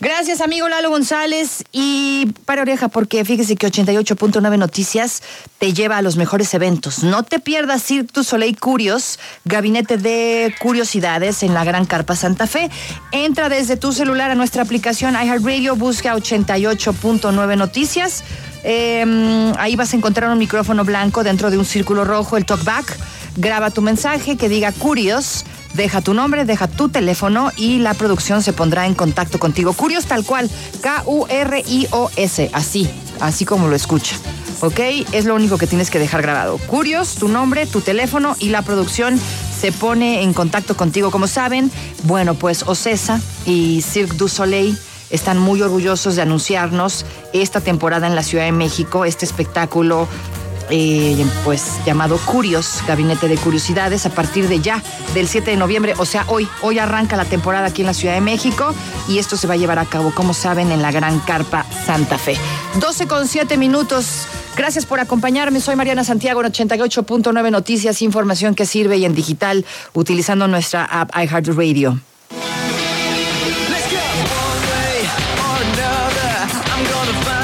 Gracias, amigo Lalo González. Y para oreja, porque fíjese que 88.9 Noticias te lleva a los mejores eventos. No te pierdas Cirque du Soleil Curios, gabinete de curiosidades en la Gran Carpa Santa Fe. Entra desde tu celular a nuestra aplicación iHeartRadio, busca 88.9 Noticias. Ahí vas a encontrar un micrófono blanco dentro de un círculo rojo, el talkback. Graba tu mensaje que diga Curios. Deja tu nombre, deja tu teléfono y la producción se pondrá en contacto contigo. Curios tal cual, K-U-R-I-O-S, así como lo escucha. ¿Ok? Es lo único que tienes que dejar grabado. Curios, tu nombre, tu teléfono y la producción se pone en contacto contigo. Como saben, bueno, pues Ocesa y Cirque du Soleil están muy orgullosos de anunciarnos esta temporada en la Ciudad de México, este espectáculo pues llamado Curios, Gabinete de Curiosidades, a partir de ya, del 7 de noviembre, o sea, hoy arranca la temporada aquí en la Ciudad de México y esto se va a llevar a cabo, como saben, en la Gran Carpa Santa Fe. 12:07. Gracias por acompañarme, soy Mariana Santiago en 88.9 Noticias, información que sirve y en digital, utilizando nuestra app iHeartRadio.